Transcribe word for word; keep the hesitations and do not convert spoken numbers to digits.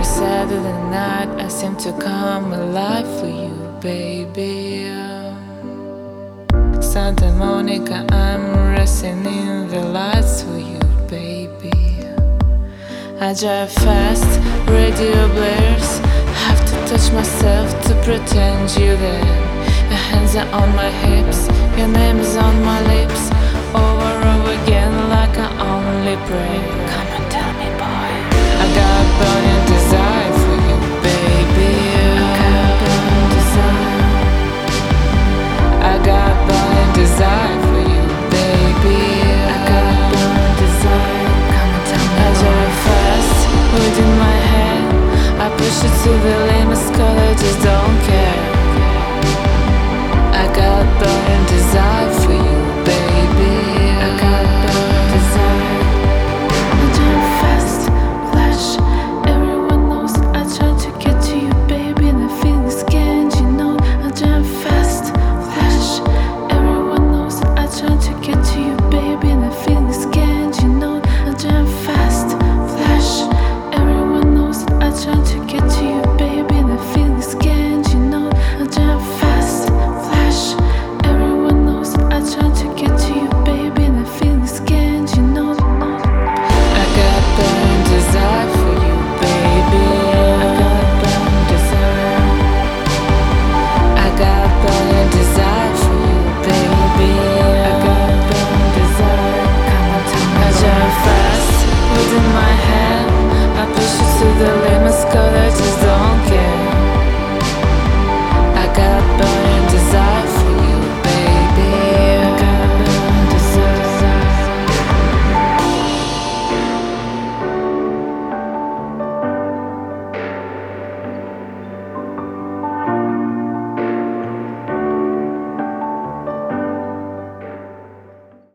Saturday night, I seem to come alive for you, baby. Santa Monica, I'm resting in the lights for you, baby. I drive fast, radio blares. Have to touch myself to pretend you're there. Your hands are on my hips, your name is on my lips. Over and over again, like I only pray. Come on, tell me, boy. I got burning desire for you, baby. I got burning desire. I got burning desire for you, baby. I got burning desire. Come on, tell me, I drive fast within my head. I push it to the limits, 'cause I just don't care. I got burning desire for you, baby. I got burning desire. I drive fast, flash. Everyone knows that I try to get to you, baby, and I feel scared, you know. I drive fast, flash. Everyone knows that I try to get to you, baby, and I feel scared, you know. I drive fast, flash. Everyone knows that I try to get to you, baby, and I feel scared, you know. I drive fast, flash. Everyone knows that I try to get to you, baby, and I feel scared, you know. I got burning desire for you, baby. I got burning desire. I got burning desire for you, baby. I got burning desire. Come on, tell me. I drive fast within my head. I push it to the